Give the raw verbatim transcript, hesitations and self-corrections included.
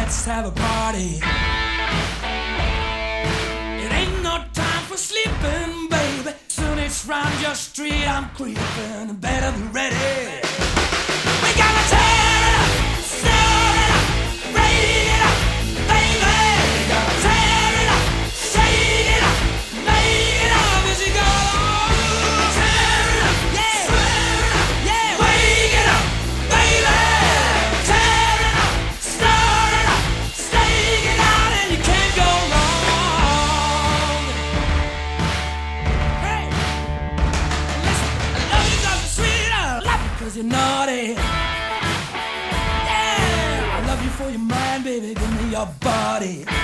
let's have a party. It ain't no time for sleeping, baby. Soon it's round your street, I'm creeping. Better be ready. We gotta tear it up, stir it up, break it up, baby. We gotta tear it up, shake it up, make it up as you go. Tear it up, yeah, stir it up, yeah, wake it up, baby. Tear it up, stir it up, stake it out, and you can't go wrong. Hey, listen, I love you 'cause you're sweet, I love you 'cause you're naughty. Yeah, I love you for your mind, baby, give me your body.